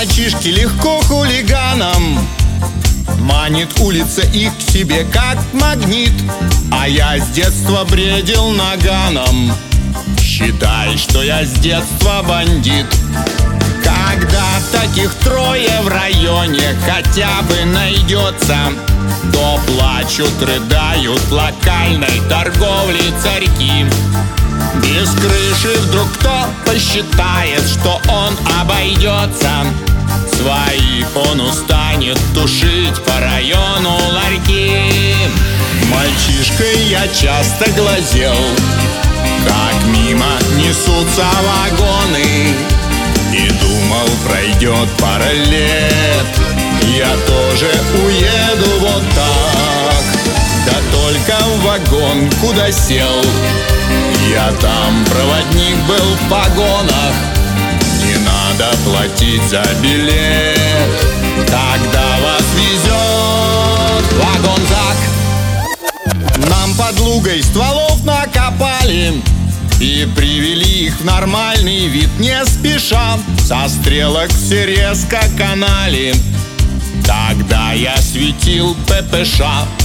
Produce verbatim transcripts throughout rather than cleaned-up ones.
мальчишки легко хулиганам. Манит улица их к себе как магнит. А я с детства бредил наганом. Считай, что я с детства бандит. Когда таких трое в районе хотя бы найдется, то плачут, рыдают локальной торговли царьки. Без крыши вдруг кто посчитает, что он обойдется. Свои он устанет тушить по району ларьки. Мальчишкой я часто глазел, как мимо несутся вагоны, и думал, пройдет пара лет, я тоже уеду вот так. Да только в вагон, куда сел, я там проводник был в погонах. Не надо платить за билет, когда вас везет вагон-зак. Нам под Лугой стволов накопали и привели их в нормальный вид не спеша. Со стрелок все резко канали, тогда я светил ППШ.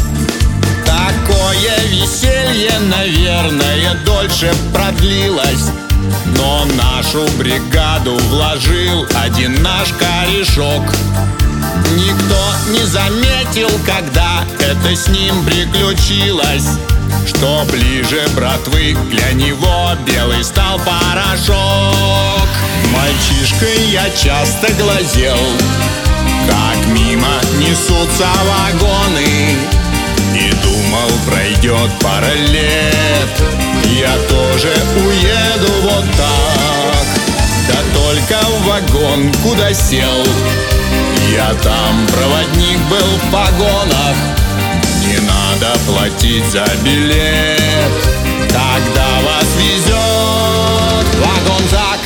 Такое веселье, наверное, дольше продлилось, но нашу бригаду вложил один наш корешок. Никто не заметил, когда это с ним приключилось, что ближе братвы для него белый стал порошок. Мальчишкой я часто глазел, как мимо несутся вагоны, и думал, пройдет пара лет, я тоже уеду вот так. Да только в вагон, куда сел, я там проводник был в погонах. Не надо платить за билет, когда вас везет вагон-зак.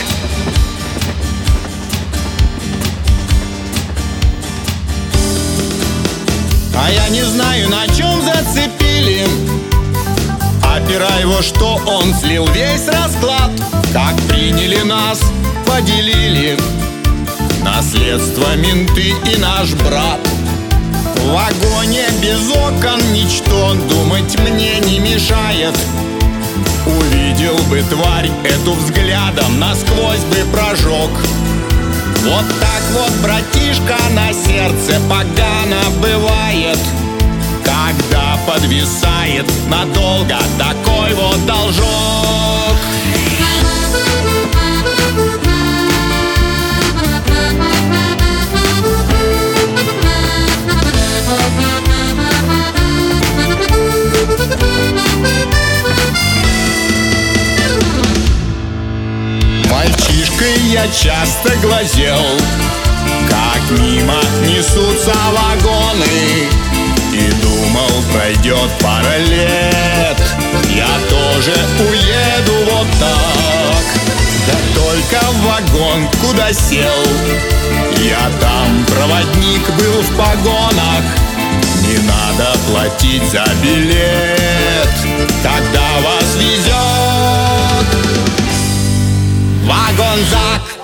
А я не знаю, на чем зацепили опера его, что он слил весь расклад. Как приняли нас, поделили наследство менты и наш брат. В вагоне без окон ничто думать мне не мешает. Увидел бы тварь эту взглядом, насквозь бы прожег. Вот так вот, братишка, на сердце погано бывает, когда подвисает надолго такой вот должок. Мальчишкой я часто глазел, как мимо несутся вагоны, и думал, пройдет пара лет, я тоже уеду вот так. Да только в вагон, куда сел, я там проводник был в погонах. Не надо платить за билет, когда вас везет вагон-зак.